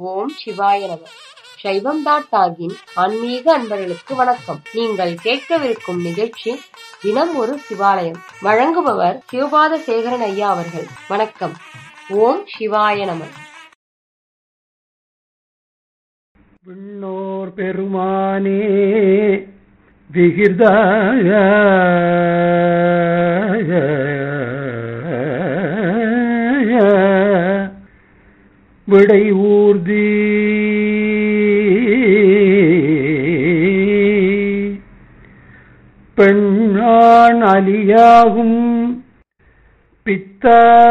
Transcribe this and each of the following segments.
ஓம் சிவாய நம. சைவம்.டாகின் ஆன்மீக அன்பர்களுக்கு வணக்கம். நீங்கள் கேட்கவிருக்கும் நிகழ்ச்சி தினம் ஒரு சிவாலயம். வழங்குபவர் சிவபாத சேகரன் ஐயா அவர்கள். வணக்கம். ஓம் சிவாய நம. விண்ணோர் பெருமானே விகிர்தாய விடை ஊர்தி பெண்ணான் அலியாகும் பித்த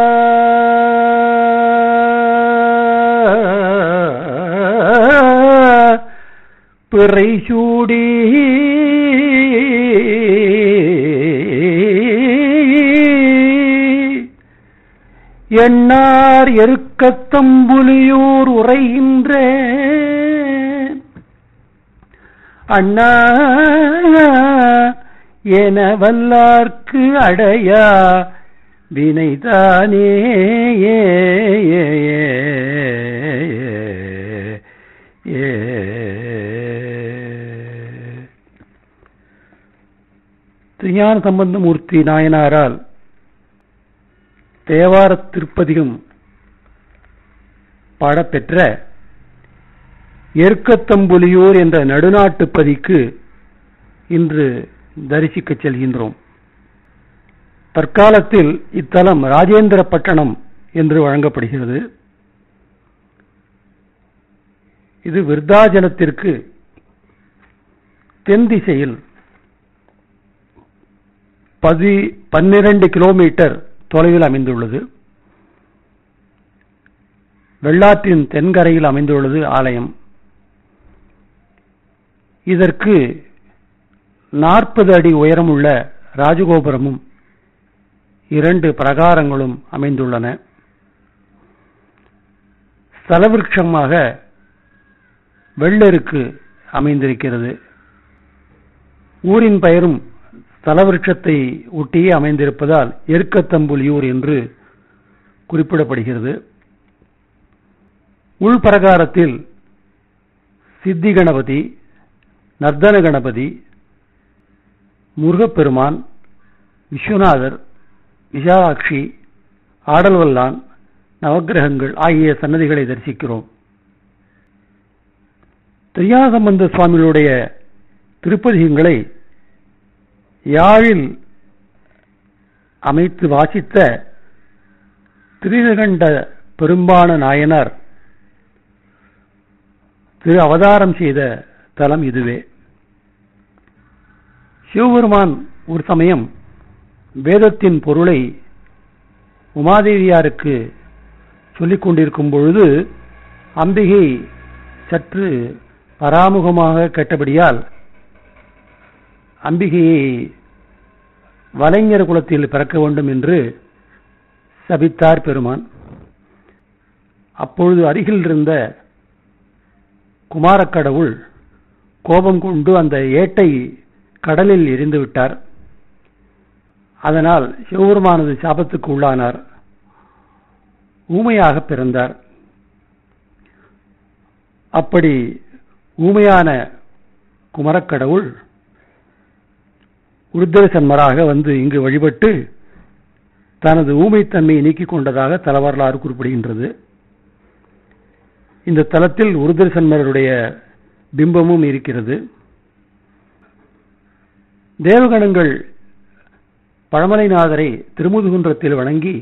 பிறை சூடி எண்ணார் எருக்கத்தம்புலியூர் உரைகின்ற அண்ணா என வல்லார்க்கு அடையா வினைதானே. திருஞான சம்பந்தமூர்த்தி நாயனாரால் தேவார திருப்பதிகம் பாடப்பெற்ற எருக்கத்தம்புலியூர் என்ற நடுநாட்டுப்பதிக்கு இன்று தரிசிக்கச் செல்கின்றோம். தற்காலத்தில் இத்தலம் ராஜேந்திர பட்டணம் என்று வழங்கப்படுகிறது. இது விருத்தாச்சலத்திற்கு தென் திசையில் 12 கிலோமீட்டர் தொலைவில் அமைந்துள்ளது. வெள்ளாற்றின் தென்கரையில் அமைந்துள்ளது ஆலயம். இதற்கு 40 அடி உயரமுள்ள ராஜகோபுரமும் 2 பிரகாரங்களும் அமைந்துள்ளன. ஸ்தலவிருட்சமாக வெள்ளெருக்கு அமைந்திருக்கிறது. ஊரின் பெயரும் ஸ்தலவிருட்சத்தை ஒட்டியே அமைந்திருப்பதால் எருக்கத்தம்புலியூர் என்று குறிப்பிடப்படுகிறது. உள்பிரகாரத்தில் சித்தி கணபதி, நர்தன கணபதி, முருகப்பெருமான், விஸ்வநாதர், விசாலாட்சி, ஆடல்வல்லான், நவக்கிரகங்கள் ஆகிய சன்னதிகளை தரிசிக்கிறோம். திருஞானசம்பந்த சுவாமிகளுடைய திருப்பதிகங்களை யாழில் அமைத்து வாசித்த திருநீலகண்ட பெரும்பான நாயனார் திரு அவதாரம் செய்த தலம் இதுவே. சிவபெருமான் ஒரு சமயம் வேதத்தின் பொருளை உமாதேவியாருக்கு சொல்லிக் கொண்டிருக்கும் பொழுது அம்பிகை சற்று பராமுகமாக கேட்டபடியால் அம்பிகையை வலைஞர் குலத்தில் பிறக்க வேண்டும் என்று சபித்தார் பெருமான். அப்பொழுது அருகில் இருந்த குமாரக்கடவுள் கோபம் கொண்டு அந்த ஏட்டை கடலில் எரிந்து விட்டார். அதனால் சிவபெருமானது சாபத்துக்கு உள்ளானார். ஊமையாக பிறந்தார். அப்படி ஊமையான குமரக்கடவுள் உருத்திரசன்மராக வந்து இங்கு வழிபட்டு தனது ஊமைத்தன்மையை நீக்கிக் கொண்டதாக தலவரலாறு குறிப்பிடுகின்றது. இந்த தலத்தில் உருத்திரசன்மருடைய பிம்பமும் இருக்கிறது. தேவகணங்கள் பழமலைநாதரை திருமுதுகுன்றத்தில் வணங்கி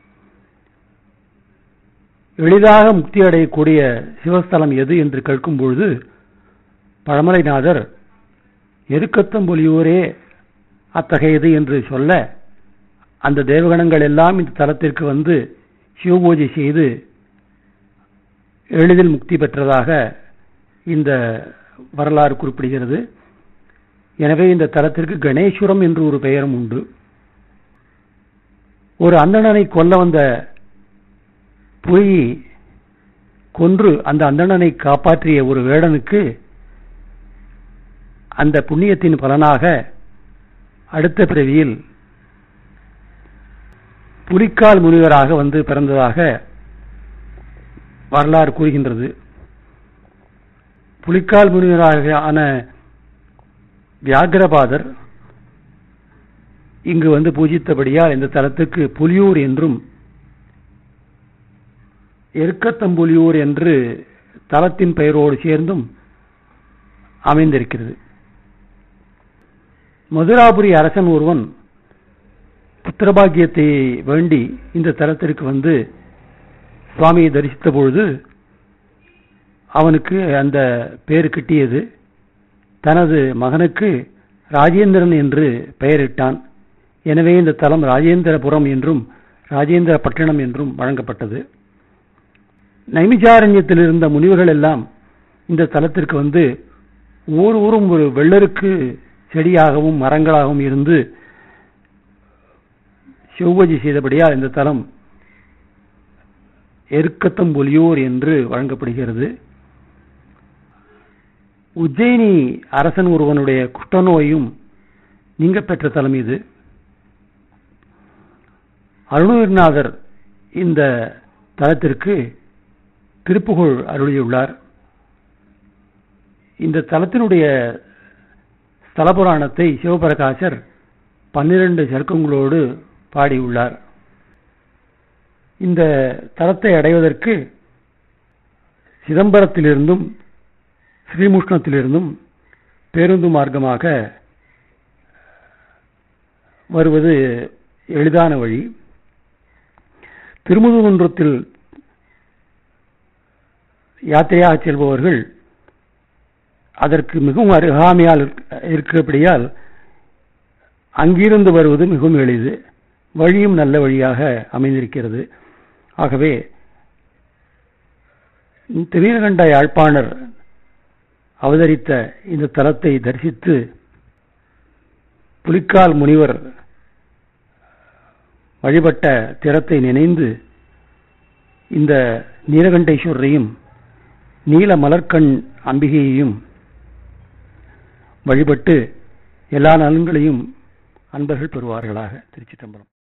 எளிதாக முக்தி அடையக்கூடிய சிவஸ்தலம் எது என்று கேட்கும் பொழுது பழமலைநாதர் எருக்கத்தம்புலியூரே அத்தகையது என்று சொல்ல அந்த தேவகணங்கள் எல்லாம் இந்த தலத்திற்கு வந்து சிவபூஜை செய்து எளிதில் முக்தி பெற்றதாக இந்த வரலாறு குறிப்பிடுகிறது. எனவே இந்த தலத்திற்கு கணேஸ்வரம் என்று ஒரு பெயரும் உண்டு. ஒரு அந்தணனை கொல்ல வந்த புலியை கொன்று அந்த அந்தணனை காப்பாற்றிய ஒரு வேடனுக்கு அந்த புண்ணியத்தின் பலனாக அடுத்த பிறவியில் புலிக்கால் முனிவராக வந்து பிறந்ததாக வரலாறு கூறுகின்றது. புலிக்கால் முனிவரான வியாகரபாதர் இங்கு வந்து பூஜித்தபடியால் இந்த தலத்துக்கு புலியூர் என்றும் எருக்கத்தம்புலியூர் என்று தலத்தின் பெயரோடு சேர்ந்தும் அமைந்திருக்கிறது. மதுராபுரி அரசன் ஒருவன் புத்திரபாகியத்தை வேண்டி இந்த தலத்திற்கு வந்து சுவாமியை தரிசித்த பொழுது அவனுக்கு அந்த பேர் கிட்டியது. தனது மகனுக்கு ராஜேந்திரன் என்று பெயரிட்டான். எனவே இந்த தலம் ராஜேந்திரபுரம் என்றும் ராஜேந்திர பட்டணம் என்றும் வழங்கப்பட்டது. நைமிசாரண்யத்தில் இருந்த முனிவர்கள் எல்லாம் இந்த தலத்திற்கு வந்து ஊரும் ஒரு வெள்ளருக்கு செடியாகவும் மரங்களாகவும் இருந்து செவ்வஜி செய்தபடியால் இந்த தலம் எருக்கத்தம்புலியூர் என்று வழங்கப்படுகிறது. உஜ்ஜயினி அரசன் ஒருவனுடைய குஷ்டநோயும் நீங்க பெற்ற தலம் இது. அருணகிரிநாதர் இந்த தலத்திற்கு திருப்புகழ் அருளியுள்ளார். இந்த தலத்தினுடைய ஸ்தல புராணத்தை சிவபிரகாசர் 12 சர்க்கங்களோடு பாடியுள்ளார். இந்த தலத்தை அடைவதற்கு சிதம்பரத்திலிருந்தும் ஸ்ரீமுஷ்ணத்திலிருந்தும் பேருந்து மார்க்கமாக வருவது எளிதான வழி. திருமுதுகுன்றத்தில் யாத்திரையாக செல்பவர்கள் அதற்கு மிகவும் அருகாமையால் இருக்கிறபடியால் அங்கிருந்து வருவது மிகவும் எளிது. வழியும் நல்ல வழியாக அமைந்திருக்கிறது. ஆகவே திருநீலகண்ட யாழ்ப்பாணர் அவதரித்த இந்த தலத்தை தரிசித்து புலிக்கால் முனிவர் வழிபட்ட திறத்தை நினைந்து இந்த நீலகண்டேஸ்வரரையும் நீல மலர்கண் அம்பிகையையும் வழிபட்டு எல்லா நலன்களையும் அன்பர்கள் பெறுவார்களாக. திருச்சிற்றம்பலம்.